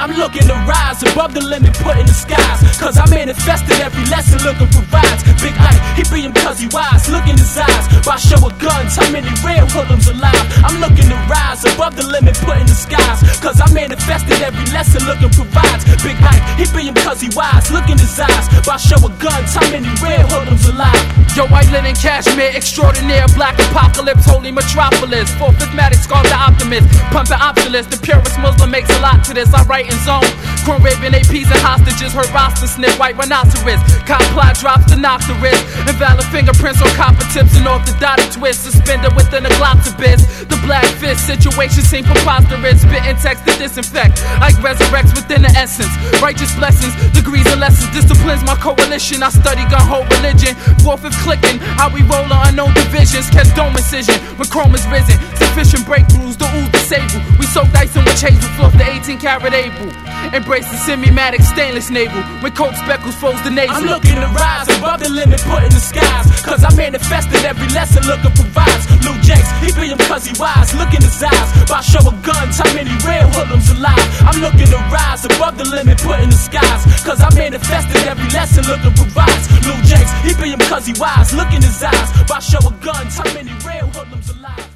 I'm looking to rise above the limit put in the skies, cause I manifested every lesson looking for rides. Big Ike, he be him cause he wise. Look in his eyes, by show of guns, how many real hoodlums alive? I'm looking to rise above the limit put in the skies, cause I manifested every lesson looking for rides. Big Ike, he be him cause he wise. Look in his eyes, by show of guns, how many real hoodlums alive? Yo, I live in Kashmir, extraordinaire, black apocalypse, holy metropolis. Fourth Fifthmatic, scarred the optimist, pumping opulence. The purest Muslim makes a lot to this. I write in zone, Chrome Raven, APs and hostages. Her roster sniff, white rhinoceros. Cop plot drops to knock the wrist. Invalid fingerprints on copper tips and off the dotted twist. Suspended within a glottis. The black fist situation seem preposterous. Spitting text to disinfect, like resurrects within the essence. Righteous blessings, degrees and lessons. Disciplines my coalition. I study gun whole religion. Fourth, fifth clicking, how we roll on unknown divisions. Catch dome incision when chrome is risen. Sufficient breakthroughs, the ooze disable. We soak dice in witch hazel, fluff the 18-karat able. Embrace the semi-matic stainless navel. When coat speckles froze the nasal. I'm looking to rise above the limit put in the skies, cause I manifested every lesson looking for vibes. Lil Jakes, he be him cause he wise. Look in his eyes, by show of guns, how many real hoodlums alive? I'm looking to rise above the limit put in the skies, cause I manifested every lesson looking for vibes. Lil Jakes, he be him cause he wise. Look in his eyes, by show of guns, how many real hoodlums alive?